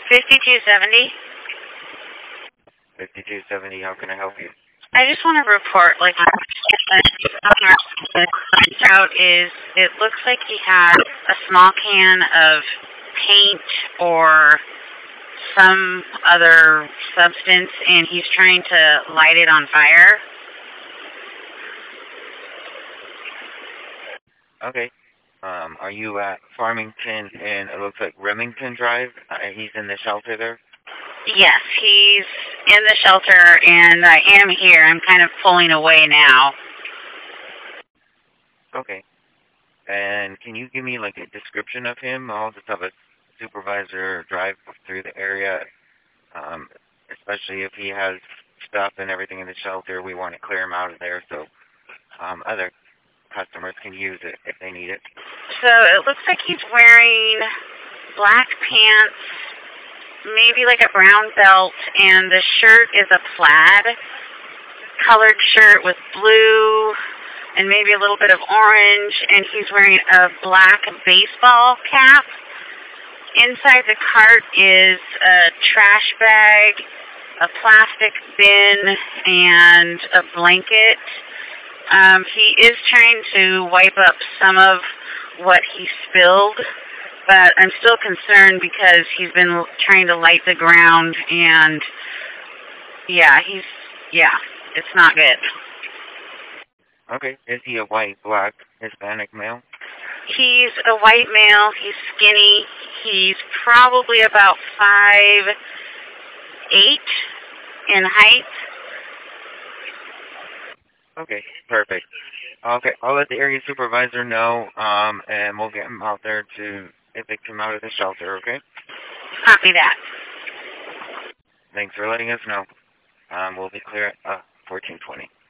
5270. 5270, how can I help you? I just want to report, like, out is, it looks like he has a small can of paint or some other substance, and he's trying to light it on fire. Okay. Are you at Farmington and it looks like Remington Drive? He's in the shelter there? Yes, he's in the shelter, and I am here. I'm kind of pulling away now. Okay. And can you give me like a description of him? I'll just have a supervisor drive through the area, especially if he has stuff and everything in the shelter. We want to clear him out of there so other customers can use it if they need it. So it looks like he's wearing black pants, maybe like a brown belt, and the shirt is a plaid colored shirt with blue and maybe a little bit of orange, and he's wearing a black baseball cap. Inside the cart is a trash bag, a plastic bin, and a blanket. He is trying to wipe up some of what he spilled, but I'm still concerned because he's been trying to light the ground, and it's not good. Okay. Is he a white, black, Hispanic male? He's a white male. He's skinny. He's probably about 5'8" in height. Okay, perfect. Okay, I'll let the area supervisor know, and we'll get him out there to evict him out of the shelter, okay? Copy that. Thanks for letting us know. We'll be clear at 1420.